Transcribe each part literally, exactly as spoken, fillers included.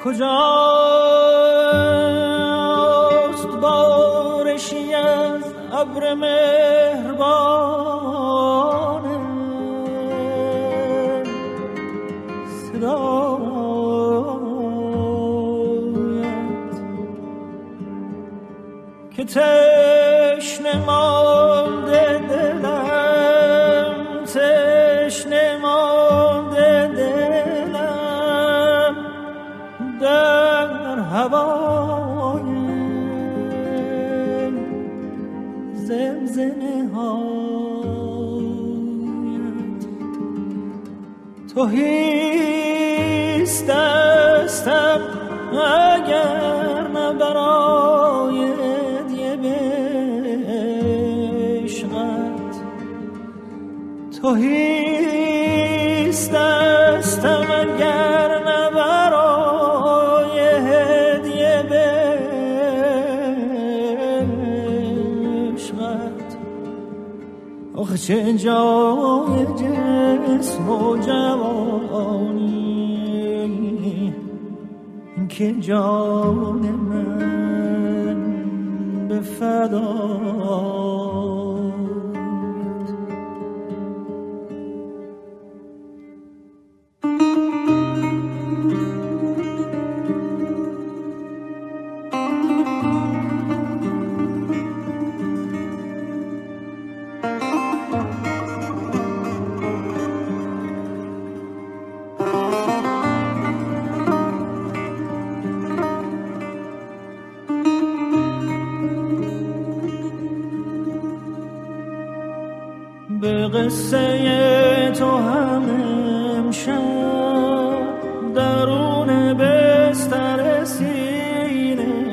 کجاست بارشی از ابر مهربان صدایت که تشنه مانده دلم، تشنه مانده دلم در هوای زمزمه هایت. تهیست دستم اگر نه برای هدیه به عشقت، تهیست دستم اگر نه برای هدیه به عشقت. آخه چه جای جسم و جوانی که جان من به فدایت. به قصه تو هم امشب درون بستر سینه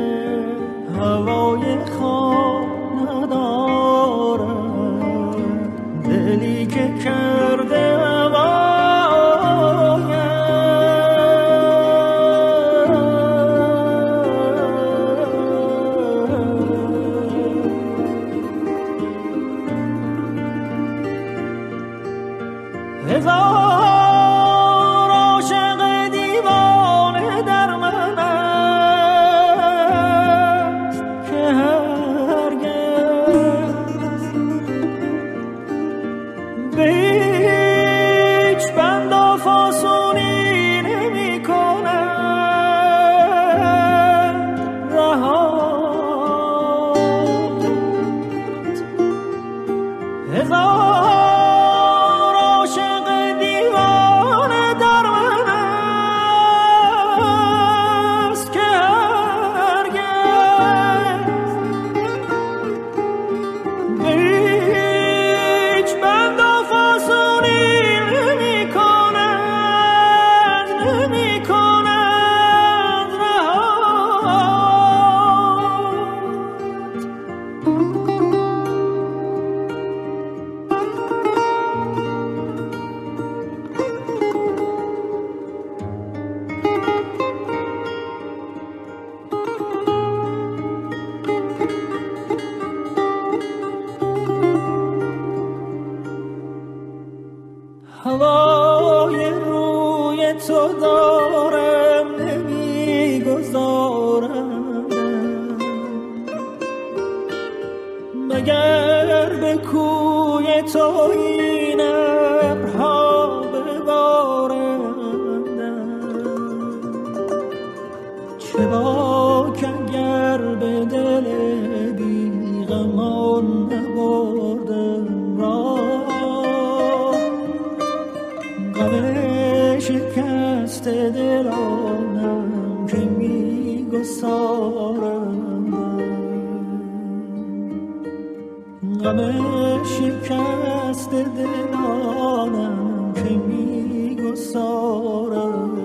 هوای خواب ندارم، دلی که کرده هزار عاشق دیوانه در من است که هرگز به هیچ بند و فاسونی نمی کند رهات. هزار هوای روی تو دارم نمیگذارم، مگر به کوی تو این ابرها ببارند. چه باک اگر به دل بیغمان نبردم راه، غم شکست دلانم که میگسارم، غم شکست دلانم که میگسارم.